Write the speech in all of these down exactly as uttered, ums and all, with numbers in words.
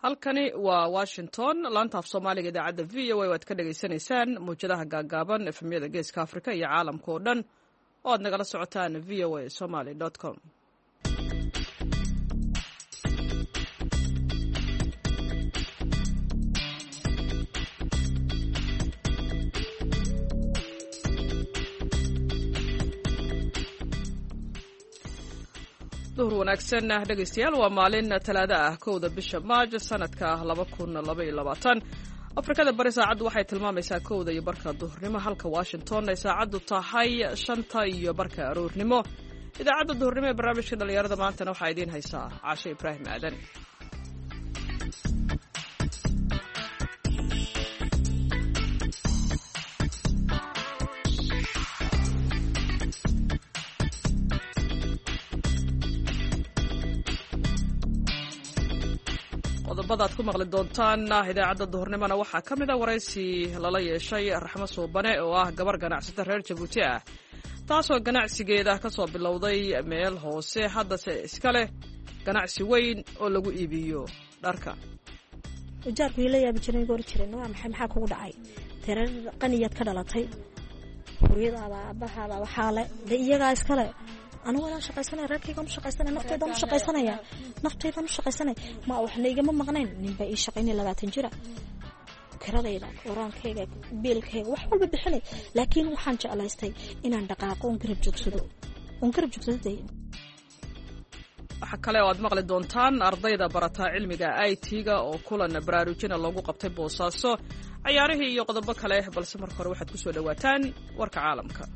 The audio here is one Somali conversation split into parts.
halkani waa Washington laanta af Soomaaliga idaacadda V O A waad ka dhageysanaysaan muujadaha gaagaaban efemyada geeska Afrika iyo caalamka oo dhan oo aad nagala socotaan v o a somali dot com. duhur wanaagsan dhegeystayaal waa maalin talaado ah kowda bisha Maajo sanadka laba kun laba iyo labaatan Afrikada bari saacadu waxay tilmaamaysaa kowda iyo barka duhurnimo halka Washington ay saacadu tahay shanta iyo barka aroornimo idaacadda duhurnimo ee barnaamijka dhalinyarada maantana waxaa idiin haysaa Caashe Ibraahim Aadan. qodobada aad ku maqli doontaan idaacadda duhurnimona waxaa ka mid a waraysi lala yeeshay Raxmo Suubane oo ah gabar ganacsata reer Jabuuti ah taasoo ganacsigeeda ka soo bilowday meel hoose haddase iska leh ganacsi weyn oo lagu iibiyo dharka. ujaarku ila yaabi jiray goor jiray waa maxay maxaa kugu dhacay tirar qaniyad ka dhalatay hooyada abaha waxa la iyaga iska leh أنا ولا شقيسنا ركيك مش شقيسنا نقطة مش شقيسنا يا نقطة مش شقيسنا ما وإحنا يجمع مغنين نبى إيش شقيني لغا تنجرة كرده إذا وران كيك بيل كيك وحول ببحلي لكن وحنج على يستي إن عندك ونقرب جكسدو ونقرب جكسدو دي حكى لي مقلة دونتان أرضيدا برتا علميga آي تيga oo kulan baraarujina lagu qabtay Boosaaso ciyaarihii iyo qodobo kale balse marka hore waxaad ku soo dhawaataan warka caalamka.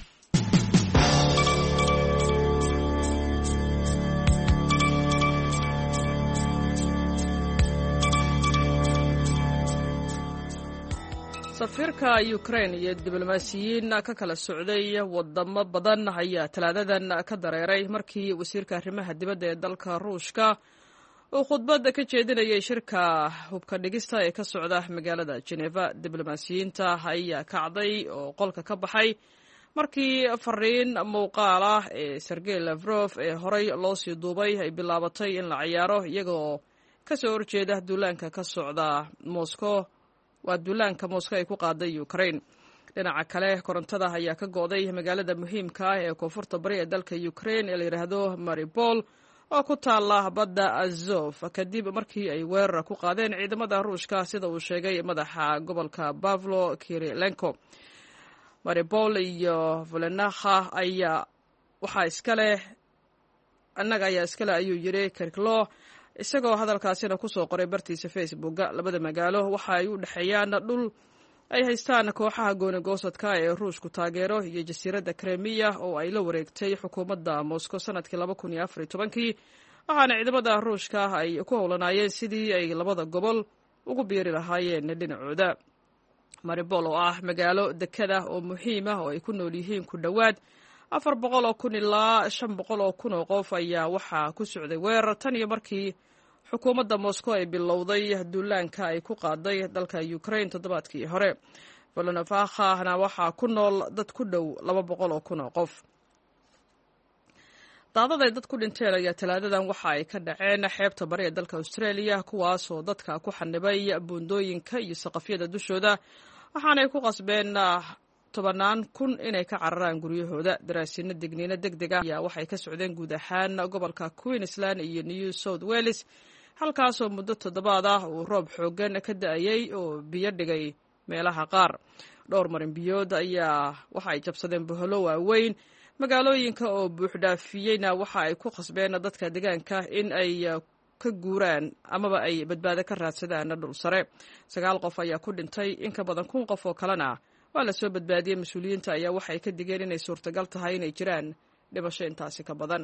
safiirka Ukraine iyo diblomaasiyiin ka kala socday wadamo badan ayaa talaadadan ka dareeray markii wasiirka arrimaha dibadda ee dalka Ruushka uu khudbad ka jeedinayay shirka hubka dhigista ee ka socda magaalada Geneva. diblomaasiyiinta ayaa kacday oo qolka ka baxay markii fariin muuqaal ah ee Sergey Lavrov ee horay loo sii duubay ay bilaabatay in la ciyaaro iyagoo ka soo horjeeda duulaanka ka socda Moscow waa duulaanka Moscow ay ku qaaday Ukraine. dhinaca kale korontada ayaa ka go'day magaalada muhiimka ah ee koonfurta bari ee dalka Ukraine ee la yiraahdo Mariupol oo ku taala badda Azov kadib markii ay weerar ku qaadeen ciidamada Ruushka sida uu sheegay madaxa gobolka Pavlo Kirilenko. Mariupol iyo Volynakha ayaa waxa iska leh annaga ayaa iska leh ayuu yiri Kirklo isagoo hadalkaasina ku soo qoray bartiisa Facebook. labada magaalo waxa ay u dhaxeeyaan dhul ay haystaan kooxaha gooni-goosadka ee Ruushku taageero iyo jasiiradda Crimea oo ay la wareegtay xukuumadda Moscow sanadkii laba kun iyo afar iyo tobankii waxaana ciidamada Ruushka ay ku howlanaayeen sidii ay labada gobol ugu biiri lahaayeen dhinacooda. Mariupol oo ah magaalo dekada oo muhiim ah oo ay ku nool yihiin ku dhowaad afar boqol oo kun ilaa shan boqol oo kun oo qof ayaa waxaa ku socday weerar tan iyo markii xukuumadda Moscow ay bilowday duulaanka ay ku qaaday dalka Ukraine toddobaadkii hore. Volynakha waxaa ku nool dad ku dhow laba boqol oo kun oo qof. daadaday dad ku dhinteen ayaa talaadadan waxa ay ka dhaceen xeebta bari ee dalka Australia kuwaasoo dadka ku xanibay buundooyinka iyo saqafyada dushooda waxaanay ku qasbeen tobanaan kun inay ka cararaan guryahooda. daraasiino digniino degdeg ah ayaa waxay ka socdeen guud ahaan gobolka Queensland iyo New South Wales halkaasoo muddo toddobaad ah uu roob xooggan ka da'ayay oo biyo dhigay meelaha qaar. dhowr marin biyood ayaa waxa ay jabsadeen boholo waaweyn magaalooyinka oo buuxdhaafiyeyna waxa ay ku qasbeen dadka deegaanka in ay ka guuraan amaba ay badbaado ka raadsadaan dhul sare. sagaal qof ayaa ku dhintay in ka badan kun qof oo kalena waa la soo badbaadiyey. mas-uuliyiinta ayaa waxay ka digeen inay suurtagal tahay inay jiraan dhibasho intaasi ka badan.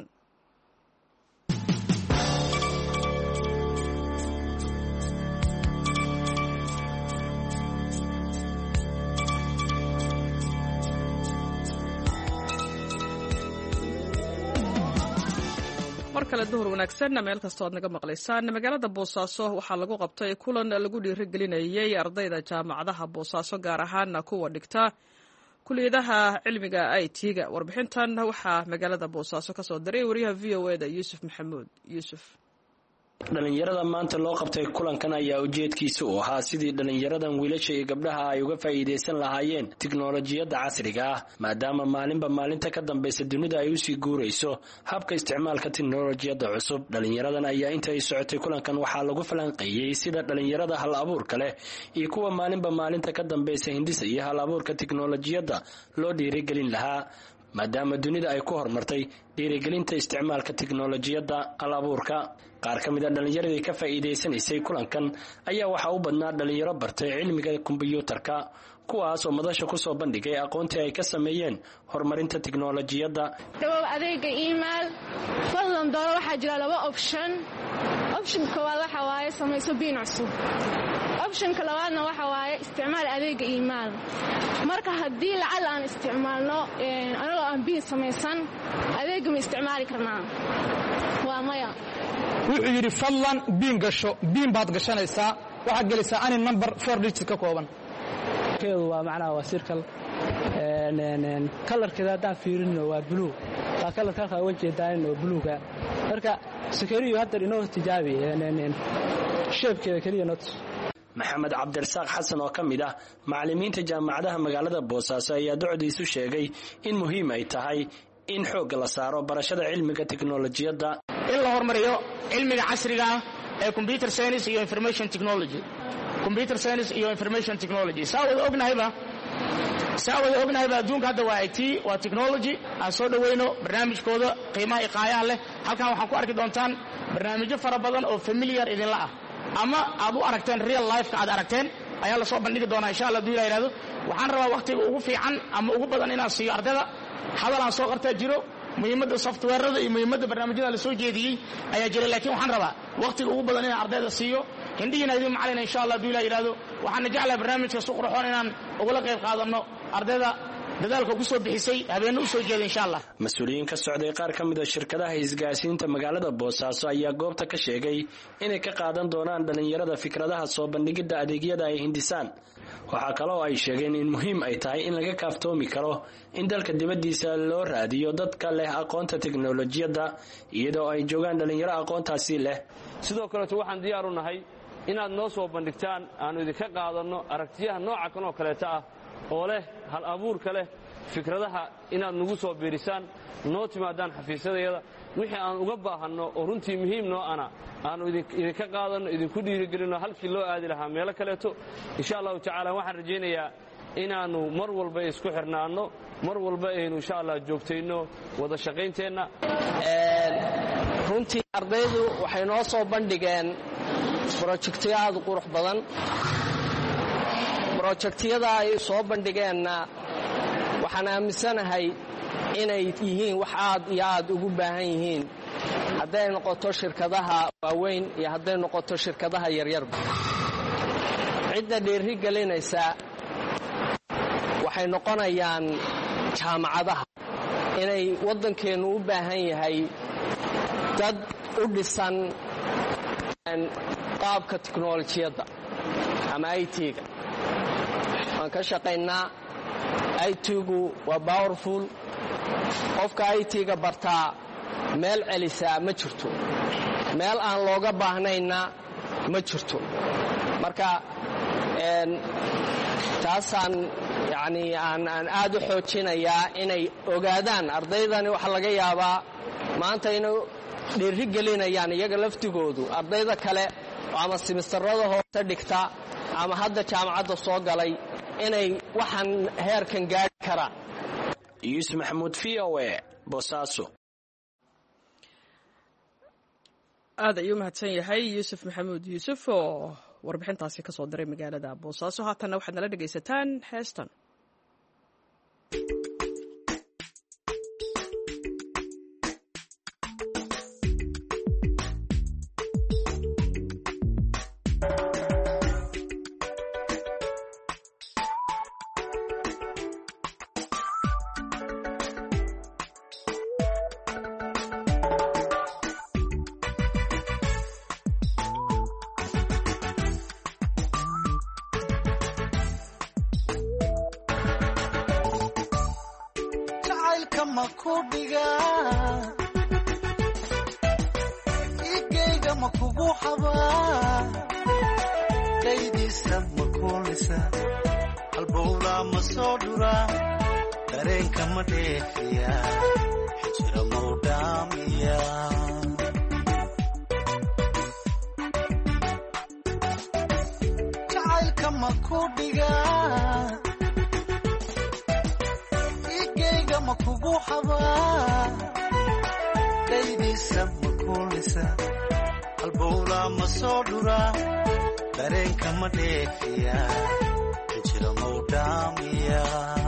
markale duhur wanaagsan meel kasta oo aad naga maqlaysaan. magaalada Boosaaso waxaa lagu qabtay kulan lagu dhiirigelinayay ardayda jaamacadaha Boosaaso gaar ahaan kuwa dhigta kuliyadaha cilmiga I T-ga. warbixintan waxaa magaalada Boosaaso ka soo diray wariyaha V O A da Yuusuf Maxamuud Yuusuf. dhalinyarada maanta loo qabtay kulankan ayaa ujeedkiisa u ahaa sidii dhalinyaradan wiilasha iyo gabdhaha ay uga faa'iideysan lahaayeen tiknoolajiyadda casriga ah maadaama maalinba maalinta ka dambaysa dunida ay usii guurayso habka isticmaalka tiknoolajiyadda cusub. dhalinyaradan ayaa inta ay socotay kulankan waxaa lagu falanqeeyey sida dhalinyarada hal abuurka leh iyo kuwa maalinba maalinta ka dambaysa hindisa iyo hal abuurka tiknoolajiyadda loo dhiirigelin lahaa maadaama dunida ay ku horumartay dhiirigelinta isticmaalka tiknoolajiyadda hal abuurka. qaar ka mid a dhalinyaradii ka faa'iidaysanaysay kulankan ayaa waxaa u badnaa dhalinyaro bartay cilmiga kombiyuutarka kuwaas oo madasha ku soo bandhigay aqoontii ay ka sameeyeen horumarinta tiknoolajiyadda. dhawow adeega email fadlan dooro waxaa jira laba option. option koowaad waxa waaye samayso biin cusub. optionka labaadna waxa waaye isticmaal adeega email. marka haddii lacal aan isticmaalno anagoo aan biin samaysan adeega ma isticmaali karnaa? waa maya. wuxuu yidhi fadlan biin gasho biin baad gashanaysaa waxaad gelaysaa ani number four digit ka kooban. keedu waa macnaha waa circle een kalarkeeda haddaan fiirino waa blue waa kalarka halkaa uga jeedaan oo bluega marka sakariyo hadda inoo tijaabi een shapekeeda kaliya not. maxamed cabdirasaaq xasan oo ka mid ah macallimiinta jaamacadaha magaalada boosaaso ayaa docdiisu sheegay in muhiim ay tahay in xoogga la saaro barashada cilmiga tiknoolajiyadda, in la horumariyo cilmiga casriga ah ee computer science iyo information technology computer science iyo information technology saawada ognahayba saawada ognahayba adduunka hadda waa I T waa technology aan soo dhaweyno barnaamijkooda qiimaha iqaayaha leh. halkan waxaan ku arki doontaan barnaamijyo fara badan oo familiar idinla ah ama aad u aragteen real life ka aad aragteen ayaa la soo bandhigi doonaa insha Allah duula yiraahdo. waxaan rabaa waqtiga ugu fiican ama ugu badan inaan siiyo ardayda hadal aan soo qartaa jiro muhiimadda software-rada iyo muhiimadda barnaamijyada la soo jeediyey ayaa jira laakiin waxaan rabaa waqtiga ugu badan inaan ardayda siiyo hindhiina idin macalina insha Allah duula yiraahdo. waxaan jeclahay barnaamijka soo qurxoon inaan uga qayb qaadano ardayda dadaalka ku soo bixisay habeen u soo jeedo insha Allah. mas'uuliyiin ka socday qaar ka mid ah shirkadaha isgaarsiinta magaalada Boosaaso ayaa goobta ka sheegay inay ka qaadan doonaan dhalinyarada fikradaha soo bandhigida adeegyada ay hindisaan. waxa kale oo ay sheegeen in muhiim ay tahay in laga kaaftoomi karo in dalka dibadiisa loo raadiyo dadka leh aqoonta tiknoolajiyadda iyadoo ay joogaan dhalinyaro aqoontaasi leh. sidoo kale waxaan diyaar u nahay inaad noo soo bandhigtaan aanu idinka qaadano aragtiyaha nooca kan oo kaleeta ah oo leh hal abuurka leh fikradaha inaad nagu soo biirisaan noo timaadaan xafiisyadayada wixii aan uga baahanno oo runtii muhiim noo ana aanu idinka qaadanno idinku dhiirigelinno halkii loo aadi lahaa meelo kaleeto insha allahu tacaala. waxaan rajaynayaa inaannu mar walba isku xirnaanno mar walba aynu insha allah joogtayno wada shaqaynteenna. runtii ardaydu waxay noo soo bandhigeen brojektiyo aad u qurux badan. brojectiyada ay soo bandhigeenna waxaan aaminsanahay inay yihiin wax aad iyo aad ugu baahan yihiin hadday noqoto shirkadaha waaweyn iyo hadday noqoto shirkadaha yaryarba. cidda dhiiri gelinaysa waxay noqonayaan jaamacadaha inay waddankeennu u baahan yahay dad u dhisan qaabka tiknoolajiyadda ama I T-ga. waan ka shaqaynaa I T-gu waa powerful. qofka I T-ga bartaa meel celisaa ma jirto meel aan looga baahnayna ma jirto. marka taasaan yani aan aad u xoojinayaa inay ogaadaan ardaydani waxa laga yaabaa maanta inay dhiiri gelinayaan iyaga laftigoodu ardayda kale ama simistarada hoose dhigta ama hadda jaamacadda soo galay inay waxaan heerkan gaari karaan. yuusuf maxamuud v O A Boosaaso. aad ayuu mahadsan yahay yuusuf maxamuud yuusuf oo warbixintaasi ka soo diray magaalada Boosaaso. haatanna waxaad nala dhegaysataan heestan. igeyga igayga ma kugu xabaa daydiisa ma kuulisa halbowlaa ma soo dhuraa dareenka ma dheefiya xijira mau dhaamiya jacaylka ma ku dhigaa igayga ma kugu xabaa daydiisa ma kuulisa halbowlaa ma soo dhuraa dareenka ma dheefiya xijira mau dhaamiya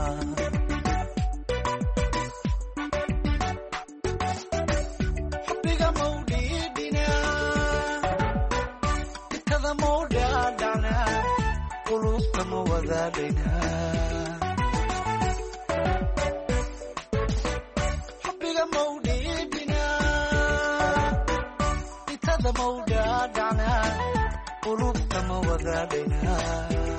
xubbiga mau dhiidhinaa ikada mau dhaadhacnaa qulubta ma wadaadhaynaa xubbiga mau dhiidhinaa ikada mau dhaadhacnaa qulubta ma wadaadhaynaa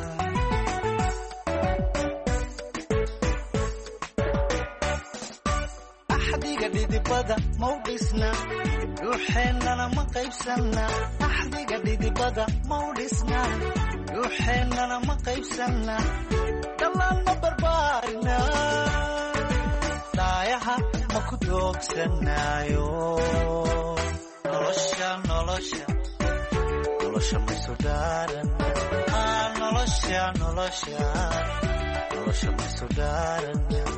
axdiga dhidibada mau dhisna ruuxeennana ma qaybsanna axdiga dhidibada mau dhisna ruuxeennana ma qaybsanna dhallaan ma barbaarina dhaayaha ma ku doogsanaayo nolosha nolosha nolosha maysu dhaaran ah nolosha nolosha nolosha maysu dhaaran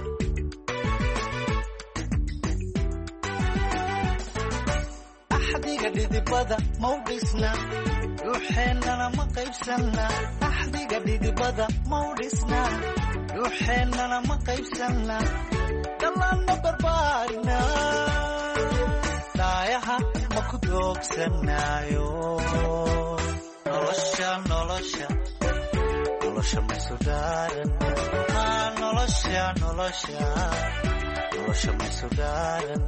axdiga dhidibada mau dhisna ruuxeennana ma qaybsanna axdiga dhidibada mau dhisna ruuxeennana ma qaybsanna dhallaan ma barbaarina dhaayaha ma ku doogsanaayo nolosha nolosha nolosha maysu dhaaran ah nolosha nolosha nolosha maysu dhaaran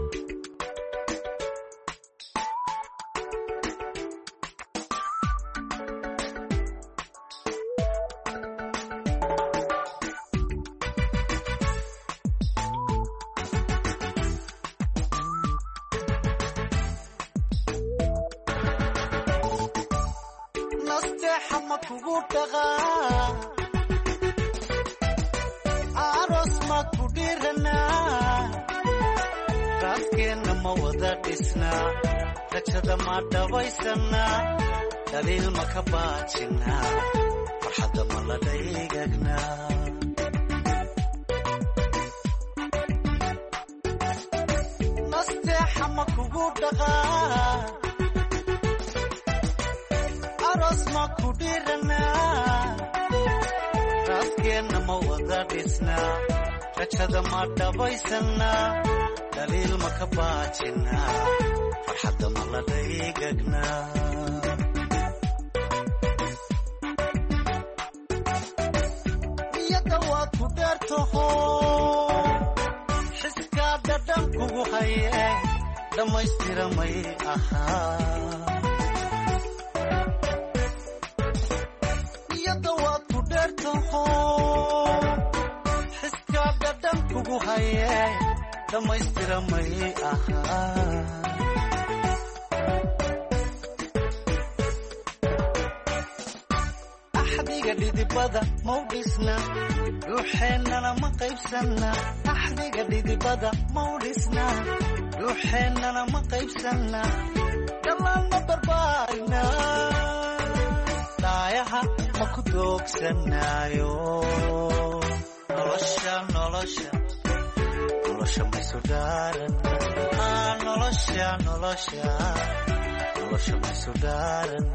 nasteexa ma kugu dhaqaa aroos ma ku dhiranaa raaskeenna ma wada dhisnaa rajada ma dhabaysanaa daliil ma ka baajinaa farxadda ma la dhaygagnaa nasteexa ma kugu dhaqaa aroos ma ku dhiranaa raaskeenna ma wada dhisnaa rajada ma dhabaysanaa daliil ma ka baajinaa farxadda ma la dhaygagnaa niyadda waad ku dheertaho xiskaa dhadhan kugu haye dhammaystira may ahaa xiskaa dhadhan kugu haye dhammaystira may ahaa axdiga dhidibada mau dhisna ruuxeennana ma qaybsanna axdiga dhidibada mau dhisna ruuxeennana ma qaybsanna dhallaan ma barbaarina dhaayaha ma ku doogsanaayo nolosha nolosha nolosha maysu dhaaran ah nolosha nolosha nolosha maysu dhaaran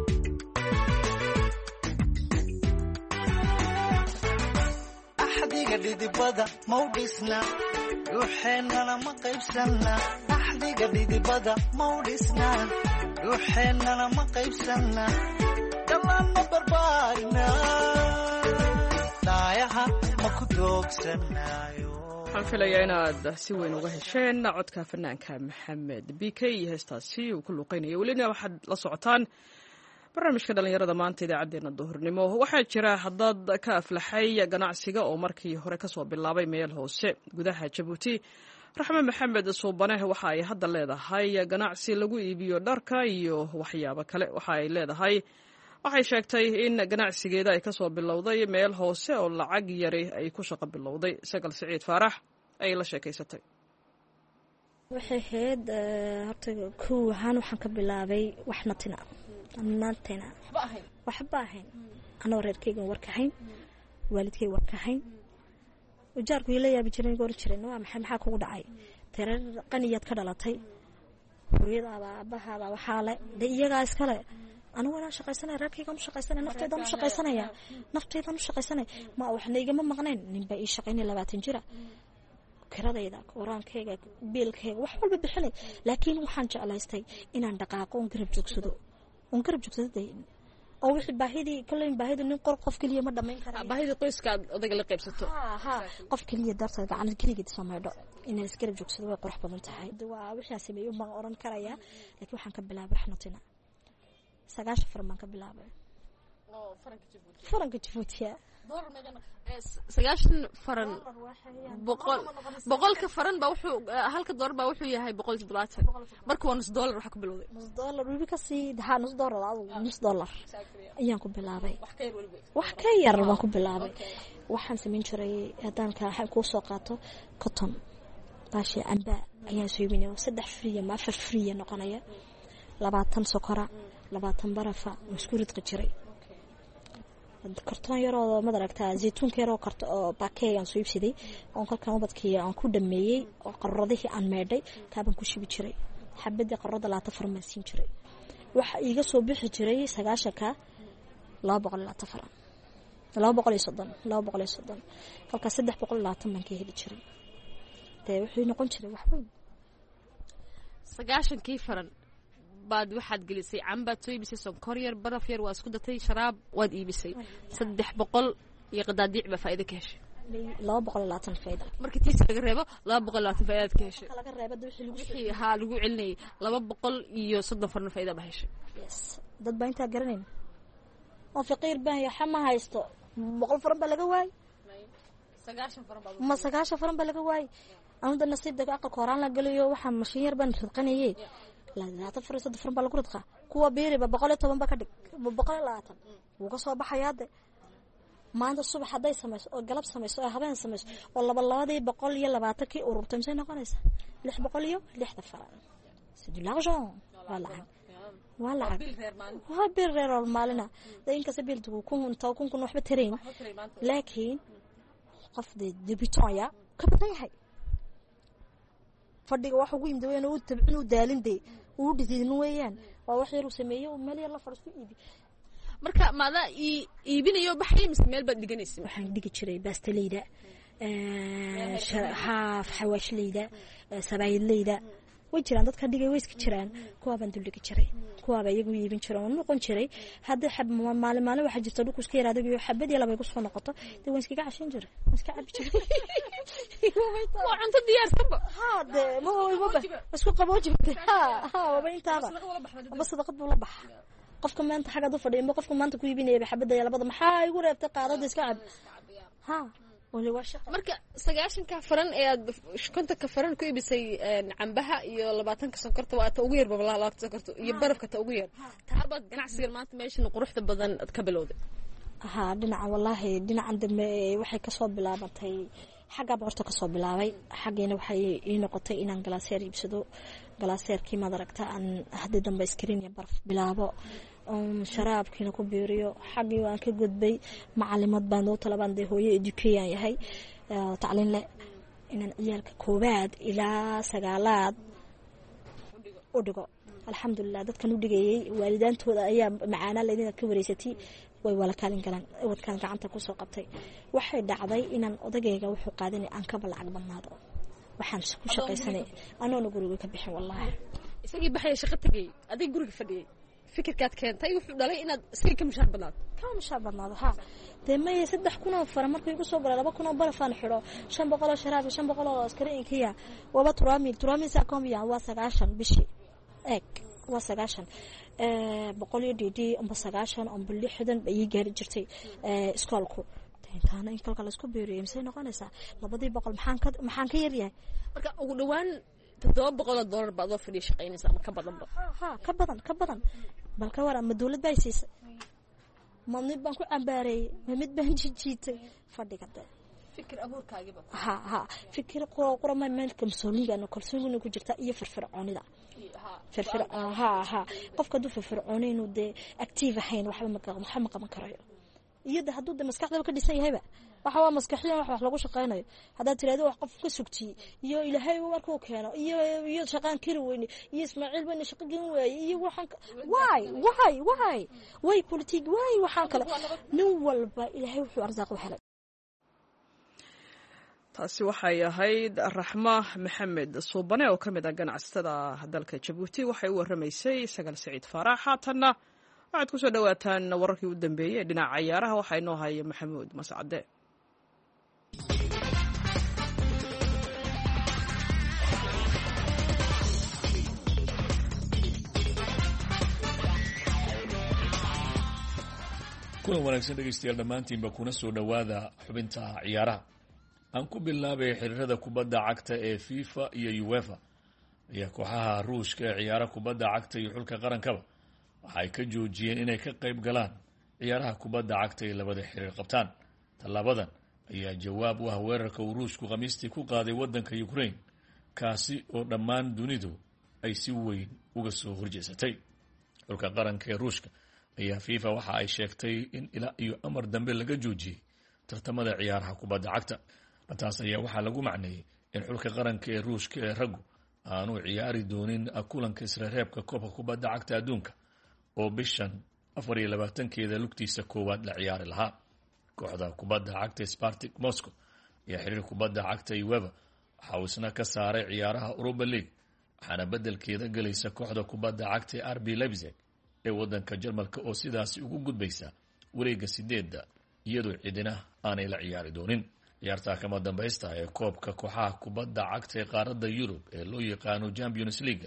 axdiga dhidibada mau dhisna ruuxeennana ma qaybsanna axdiga dhidibada mau dhisna ruuxeennana ma qaybsanna dhammaan ma barbaarina dhaayaha ma ku doogsanaayo waxaan filayaa inaad si weyn uga hesheen codka fanaanka maxamed b k iyo heestaasi uu ku luuqeynaya welina waxaad la socotaan barnaamijka dhallinyarada maanta idaacaddeenna duhurnimo waxaa jira dad ka aflaxay ganacsiga oo markii hore kasoo bilaabay meel hoose gudaha jabuuti raxme maxamed suubane waxa ay hadda leedahay ganacsi lagu iibiyo dharka iyo waxyaabo kale. waxa ay leedahay waxay sheegtay in ganacsigeeda ay kasoo bilowday meel hoose oo lacag yari ay ku shaqo bilowday. sagal siciid faarax ay la sheekaysatay. waxay ahayd horta kow ahaan waxaan ka bilaabay wax natina natina waxba ahayn anoo reerkaygan warkahayn waalidkay warkahayn ujaarku ila yaabi jiray goor jireen waa maxay maxaa kugu dhacay teerar qaniyaad ka dhalatay hooyadaada aabahaada waxaa le de iyagaa iskale anigu waan shaqaysanay reerkaygan u shaqaysanay naftaydan u shaqaysanaya naftaydan u shaqaysanay ma waxna igama maqnayn ninba ii shaqaynay labaatan jira kiradayda qoraankayga biilkayga wax walba bixinay laakiin waxaan jeclaystay inaan dhaqaaqo oon garab joogsado oon garab joogsado oo wixii baahidii kaleyn baahida nin qor qof kaliya ma dhamayn kara baahida qoyska odaga la qaybsato ha qof kaliya darteed gacan kaliya sameeyo inaan isgarab joogsado way qurux badan tahay waa wixii aan sameeyo ma oran karaya laakiin waxaan ka bilaabay xanatina sagaashan farman ka bilaabay oo faranka Djibouti faranka Djibouti sagaashan faran boqol boqolka faran baa wuxuu halka dollar baa wuxuu yahay boqol iyo todobaatan marka waa nus dollar waxa ku bilowday nus dollar wixii ka sii dhaha nus dollar aad nus dollar ayaan ku bilaabay wax ka yar waan ku bilaabay waxaan sameyn jiray hadaan ka waxaan ku soo qaato cotton baashi amba ayaan soo iibinay saddex free ma afar free noqonaya labaatan sokora labaatan barafa muskurid qajiray karton yaroo madaragtaa zeytuunka yaroo karto oo bakeeyaan soo iibsaday oo kalkan ubadkii aan ku dhameeyay oo qaradihii aan meedhay taaban ku shibi jiray xabadii qarada laata farmasiin jiray waxa iiga soo bixi jiray sagaashanka laba boqol laata faran laba boqol iyo soddon laba boqol iyo soddon halka saddex boqol laata man ka heli jiray taa wuxuu noqon jiray wax weyn sagaashankii faran baad waxaad gelisay camba soo iibisay sonkor yar baraf yar waa isku datay sharaab waad iibisay saddex boqol iyo qadaadiic ba faa'iido ka heshay laba boqol iyo labaatan faa'iido markii tiis laga reebo laba boqol iyo labaatan faa'iido ka heshay laga reebo wixii lagu wixii ha lagu celinay laba boqol iyo soddon farna faa'iido ba heshay yes dad baa inta garanay oo faqiir baan yahay ma haysto boqol faran ba laga waay sagaashan faran ba ma sagaashan faran ba laga waay anu nasiibka aqal kooraan la galiyo waxa mashiin yar baan ridqanayay la tafriis dafran baa lagu ridqa kuwa beeriba boqol iyo toban ba ka dhig boqol iyo labaatan wuu ka soo baxayaa maanta subax haday sameeyso oo galab sameeyso oo habeen sameeyso oo laba labadii boqol iyo labaatan ki ururtay maxay noqonaysa lix boqol iyo lix faran c'est de l'argent voilà voilà waa bir reer maalina inka sabil dugu kun taw kun kun waxba tareen laakiin qof debiton ya ka badan yahay fadhiga waxa ugu yimid weeyaan uu tabcin u daalinde uu dhidin weeyaan waa wax yar uu sameeyo meel yar la farsu iibi marka maada iibinayo baxay mis meel baad dhiganaysaa waxaan dhigi jiray baastaleyda ee haaf xawaashleyda sabaayadleyda way jiraan dadka dhigay way iska jiraan kuwa baan dul dhigi jiray kuwa baa iyagu iibin jiray oo noqon jiray hadda xab maalin maalin waxa jirta dhulku iska yaraado iyo xabadii laba ku soo noqoto de waan iska gashin jiray waan iska cabi jiray waa cunto diyaarsan ba ha de ma way waba isku qaboojibtay ha ha waba intaaba bas sadaqad buu la baxa qofka maanta xaga u fadhiyo ma qofka maanta ku iibinayay xabada labada maxaa igu reebtay qaadada iska cab ha wali waa shaqo marka sagaashan ka faran ee aad shkonta ka faran ku iibisay cambaha iyo labaatan ka sonkorta waa ta ugu yar baba labaatan sonkorta iyo barafka ta ugu yar taabad ganacsiga maanta meeshan quruxda badan ad ka bilowday ha dhinaca wallahi dhinacan dambe waxay ka soo bilaabatay xagga boorta ka soo bilaabay xageena waxay ii noqotay inaan galaaseer iibsado galaaseerkii madaragta aan hadda dambe screen iyo baraf bilaabo um sharaabkiina ku biiriyo xaqii waan ka gudbay macallimad baan oo talabaan de hooyo education yahay tacliin leh inaan ciyaalka koobaad ilaa sagaalaad u dhigo alxamdulillah dadkan u dhigayay waalidaantooda ayaa macaana leedina ka wareysatay way wala kaalin galaan wadkan gacanta ku soo qabtay waxay dhacday inaan odagayga wuxuu qaadanay aan ka balacag badnaado waxaan ku shaqaysanay anoona guriga ka bixin wallahi isagii baxay shaqo tagay adig guriga fadhiyay fikirkaad keentay wuxuu dhalay inaad si ka mushaar badnaado ka mushaar badnaado ha deemay saddex kun oo fara markay ku soo galay laba kun oo barafaan xiro shan boqol oo sharaab shan boqol oo askariinkiya waba turaami turaami sa koomiya waa sagaashan bishi eeg waa sagaashan ee boqol iyo dhidi amba sagaashan amba lixdan bay gaari jirtay ee iskoolku intaana in kalka la isku beeriyo misay noqonaysaa labadii boqol maxaan ka maxaan ka yar yahay marka ugu dhawaan toddoba boqol oo dollar baad oo fadhiyo shaqaynaysaa ama ka badan ba ha ka badan ka badan balka war ama dawlad bay siisay ma mid baan ku cambaareeyay ma mid baan jijiitay fadhiga de fikir abuurkaagiba ha ha fikir qoro qoro ma meel kalsooniga no kalsooniga ku jirta iyo firfircoonida firfir ha ha qofka du firfircoon inuu de active ahayn waxba ma qaban waxa ma qaban karayo iyada haduu de maskaxda ka dhisan yahay waxa waa maskaxiyan wax wax lagu shaqeynayo hadaa tiraado wax qof ka sugti iyo ilaahay markuu keeno iyo iyo shaqaan kiri weyn iyo Ismaaciil bana shaqo gan way iyo waxan why why why way politic why waxan kale nin walba ilaahay wuxuu arsaaq u helay taasi waxay ahayd Raxma Maxamed Suubane oo kamid ah ganacsatada dalka Djibouti waxay u waramaysay Sagal Saciid Faarax haatana waxaad ku soo dhawaataan wararkii u dambeeyay dhinaca ciyaaraha waxa inoo haya Maxamuud Mascade kulan wanaagsan dhegeystayaal dhammaantiinba kuna soo dhowaada xubinta ciyaaraha aan ku bilaabay xiriirada kubadda cagta ee FIFA iyo UEFA ayaa kooxaha ruushka ee ciyaara kubadda cagta iyo xulka qarankaba waxa ay ka joojiyeen inay ka qayb galaan ciyaaraha kubadda cagta ee labada xiriir qabtaan tallaabadan ayaa jawaab u ah weerarka uu ruushku khamiistii ku qaaday waddanka Ukraine kaasi oo dhammaan dunidu ay si weyn uga soo horjeesatay xulka qaranka ee ruushka ayaa FIFA waxa ay sheegtay in ilaa iyo amar dambe laga joojiyey tartamada ciyaaraha kubadda cagta taas ayaa waxaa lagu macneeyey in xulka qaranka ee ruushka ee raggu aanu ciyaari doonin kulanka isreereebka koobka kubadda cagta adduunka oo bishan afar iyo labaatankeeda lugtiisa koowaad la ciyaari lahaa kooxda kubadda cagta Spartak Moscow ayaa xiriir kubadda cagta UEFA waxa uu isna ka saaray ciyaaraha Europa League waxaana bedelkeeda galaysa kooxda kubadda cagta R B Leipzig ee waddanka Jarmalka oo sidaasi ugu gudbaysa wareegga sideedda iyadoo cidina aanay la ciyaari doonin ciyaarta kama dambaysta ee koobka kooxaha kubadda cagta ee qaaradda Yurub ee loo yaqaano Champions League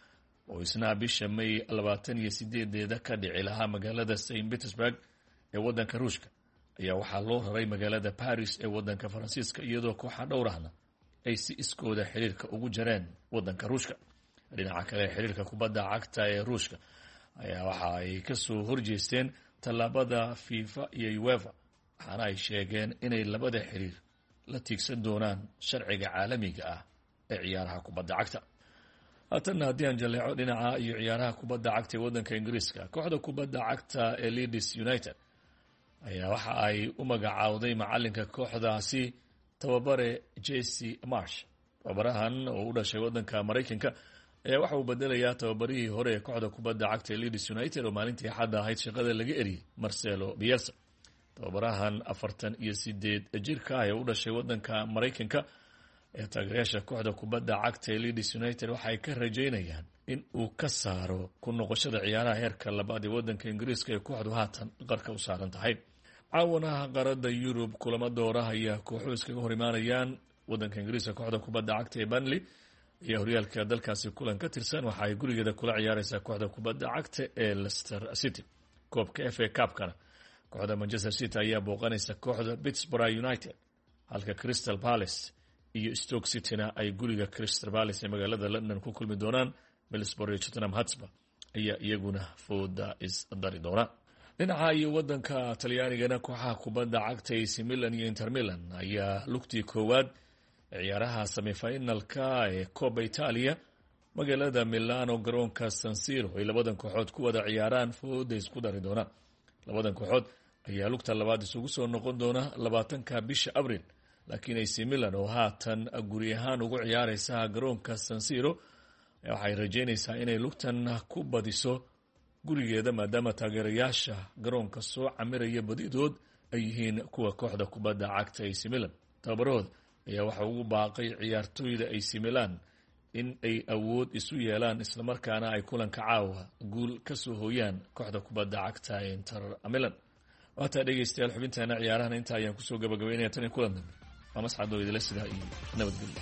oo isna bisha May labaatan iyo sideed ka dhici lahaa magaalada Saint Petersburg ee waddanka Ruushka ayaa waxaa loo raray magaalada Paris ee waddanka Faransiiska iyadoo kooxaha dhowrahna ay si iskooda xiriirka ugu jareen waddanka Ruushka dhinaca kale xiriirka kubadda cagta ee Ruushka ayaa waxa ay ka soo horjeesteen tallaabada FIFA iyo UEFA waxaana ay sheegeen inay labada xiriir la tiigsan doonaan sharciga caalamiga ah ee ciyaaraha kubadda cagta haatana haddii aan jaleeco dhinaca iyo ciyaaraha kubadda cagta ee waddanka Ingiriiska kooxda kubadda cagta ee Leeds United ayaa waxa ay u magacaawday macalinka kooxdaasi tababare Jesse Marsh tababarahan oo u dhashay waddanka Mareykanka ayaa waxa uu bedelayaa tababarihii hore ee kooxda kubadda cagta ee Leeds United oo maalintii xadda ahayd shaqada laga eriyay Marcelo Bielsa tababarahan afartan iyo sideed jirka ah ee u dhashay waddanka Mareykanka ee taageerayaasha kooxda kubadda cagta ee Leeds United waxa ay ka rajeynayaan in uu ka saaro ku noqoshada ciyaaraha heerka labaad ee waddanka Ingiriiska ee kooxdu haatan qarka u saaran tahay caawanaha qaarada Yurub kulamo dooraha ayaa kooxuhu iskaga hor imaanayaan waddanka Ingiriiska kooxda kubadda cagta ee Burnley iyo horyaalka dalkaasi kulan ka tirsan waxa ay gurigeeda kula ciyaaraysaa kooxda kubadda cagta ee Leicester City koobka F A Cup-kana kooxda Manchester City ayaa booqanaysa kooxda Peterborough United halka Crystal Palace iyo Stoke City-na ay guriga Crystal Palace ee magaalada London ku kulmi doonaan Middlesbrough iyo Tottenham Hotspur ayaa iyaguna fooda is dari doona dhinaca iyo waddanka Talyaanigana kooxaha kubadda cagta A C Milan iyo Inter Milan ayaa lugtii koowaad ciyaaraha semifinalka ee Coppa Italia magaalada Milano garoonka San Siro ay labadan kooxood ku wada ciyaaraan fooda isku dari doona labadan kooxood ayaa lugta labaad isugu soo noqon doona labaatanka bisha Abriil laakiin A C Milan oo haatan guri ahaan ugu ciyaaraysa garoonka San Siro waxay rajeynaysaa inay lugtan ku badiso gurigeeda maadaama taageerayaasha garoonka soo camiraya badidood ay yihiin kuwa kooxda kubadda cagta A C Milan tababarahooda ayaa waxa ugu baaqay ciyaartooyda A C Milan in ay awood isu yeelaan isla markaana ay kulanka caawa guul ka soo hooyaan kooxda kubadda cagta ee Inter Milan waata dhageystayaal xubinteena ciyaarahan inta ayaan kusoo gabagabeynaya tan kulan dambe waa masxad oo idila sidaa iyo nabadgelyo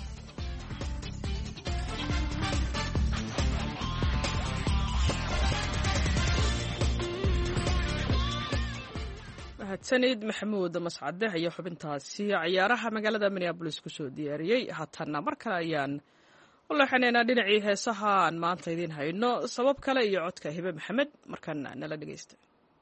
mahadsanid maxamuud mascade ayaa xubintaasi ciyaaraha magaalada minneabolis kusoo diyaariyey. haatanna mar kale ayaan u leexanaynaa dhinacii heesaha aan maanta idiin hayno sabab kale iyo codka hibe maxamed markaana nala dhegeysta.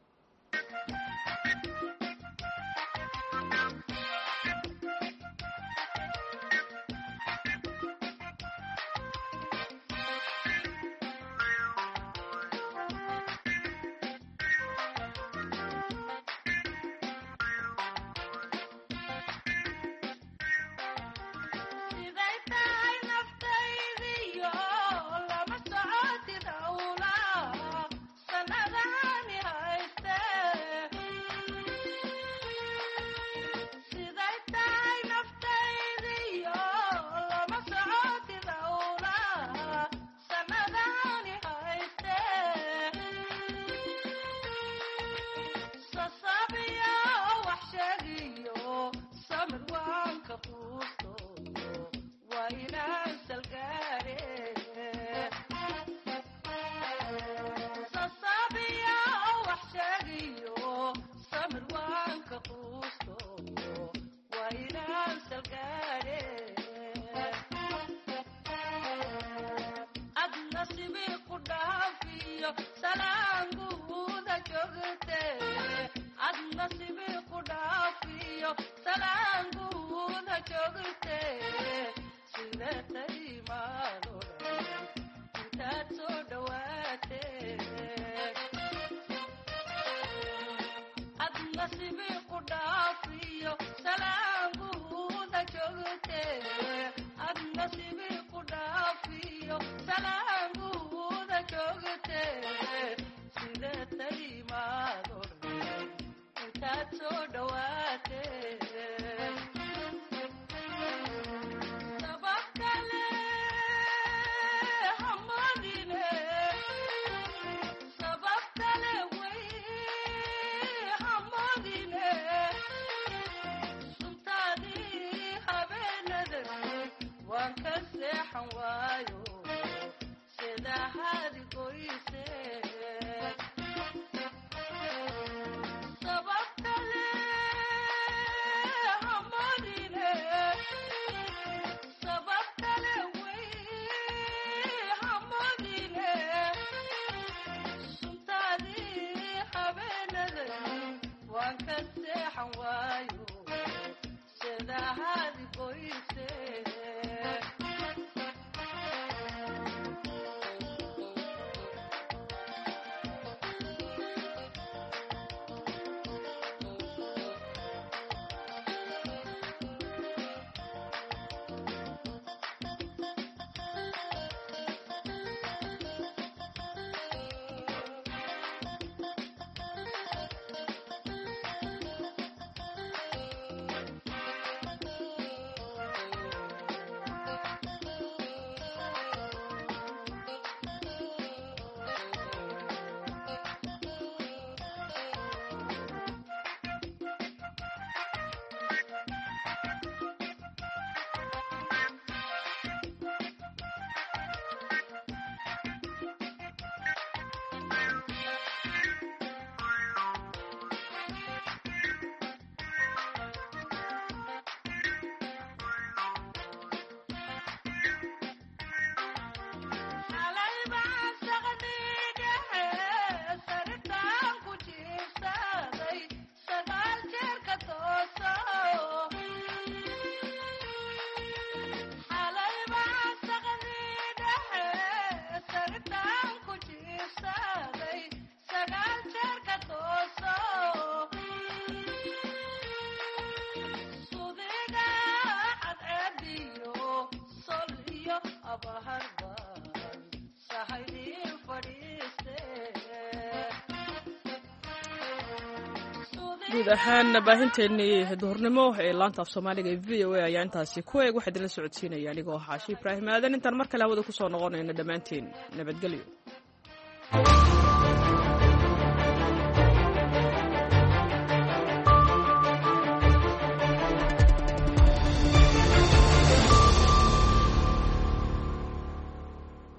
guud ahaan baahinteennii duhurnimo ee laanta af soomaaliga ee v o a ayaa intaasi ku eeg waxaa idinla socodsiinaya anigoo xaashi ibraahim aadan intaan mar kale hawada ku soo noqonayno dhammaanteen nabadgelyo.